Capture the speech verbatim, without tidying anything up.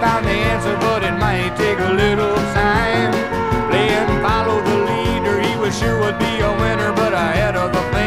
found the answer, but it might take a little time. Playing follow the leader, he was sure would be a winner, but ahead of the